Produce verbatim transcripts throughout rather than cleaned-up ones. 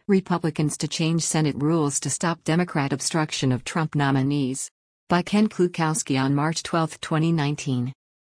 Republicans to change Senate rules to stop Democrat obstruction of Trump nominees. By Ken Klukowski on March twelfth, twenty nineteen.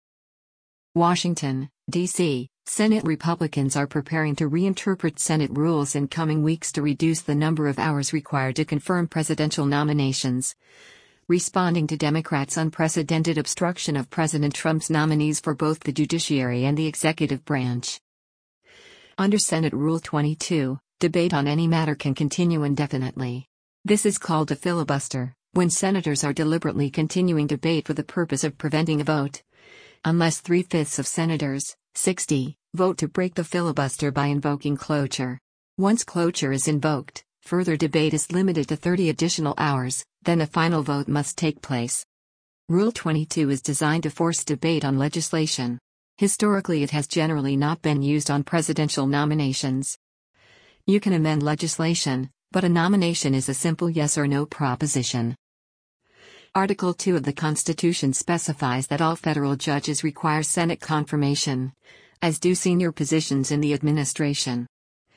Washington, D C Senate Republicans are preparing to reinterpret Senate rules in coming weeks to reduce the number of hours required to confirm presidential nominations, responding to Democrats' unprecedented obstruction of President Trump's nominees for both the judiciary and the executive branch. Under Senate Rule twenty-two, debate on any matter can continue indefinitely. This is called a filibuster, when senators are deliberately continuing debate for the purpose of preventing a vote. Unless three-fifths of senators, sixty, vote to break the filibuster by invoking cloture. Once cloture is invoked, further debate is limited to thirty additional hours, then a final vote must take place. Rule twenty-two is designed to force debate on legislation. Historically, it has generally not been used on presidential nominations. You can amend legislation, but a nomination is a simple yes or no proposition. Article two of the Constitution specifies that all federal judges require Senate confirmation, as do senior positions in the administration.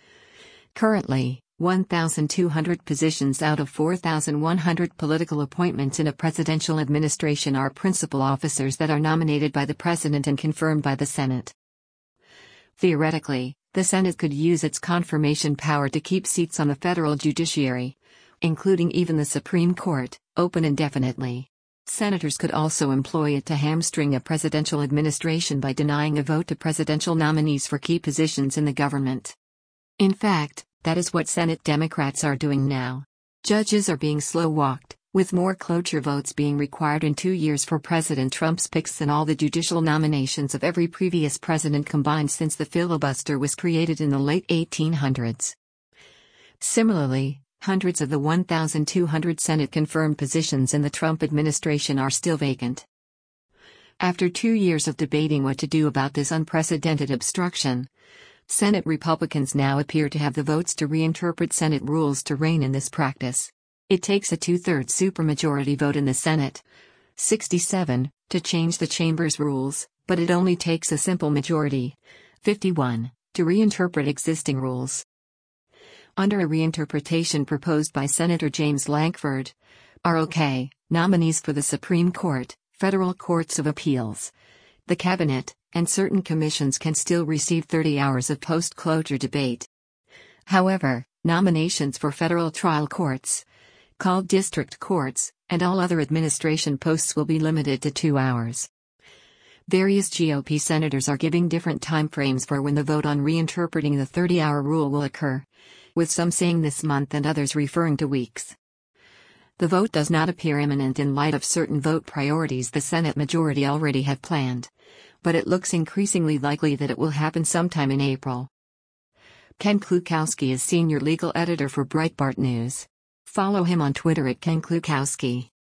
Currently, one thousand two hundred positions out of four thousand one hundred political appointments in a presidential administration are principal officers that are nominated by the president and confirmed by the Senate. Theoretically, the Senate could use its confirmation power to keep seats on the federal judiciary, including even the Supreme Court, open indefinitely. Senators could also employ it to hamstring a presidential administration by denying a vote to presidential nominees for key positions in the government. In fact, that is what Senate Democrats are doing now. Judges are being slow-walked, with more cloture votes being required in two years for President Trump's picks than all the judicial nominations of every previous president combined since the filibuster was created in the late eighteen hundreds. Similarly, hundreds of the one thousand two hundred Senate-confirmed positions in the Trump administration are still vacant. After two years of debating what to do about this unprecedented obstruction, Senate Republicans now appear to have the votes to reinterpret Senate rules to rein in this practice. It takes a two-thirds supermajority vote in the Senate, sixty-seven, to change the chamber's rules, but it only takes a simple majority, fifty-one, to reinterpret existing rules. Under a reinterpretation proposed by Senator James Lankford, R O K, nominees for the Supreme Court, federal courts of appeals, the cabinet, and certain commissions can still receive thirty hours of post-cloture debate. However, nominations for federal trial courts, called district courts, and all other administration posts will be limited to two hours. Various G O P senators are giving different timeframes for when the vote on reinterpreting the thirty-hour rule will occur, with some saying this month and others referring to weeks. The vote does not appear imminent in light of certain vote priorities the Senate majority already have planned, but it looks increasingly likely that it will happen sometime in April. Ken Klukowski is senior legal editor for Breitbart News. Follow him on Twitter at Ken Klukowski.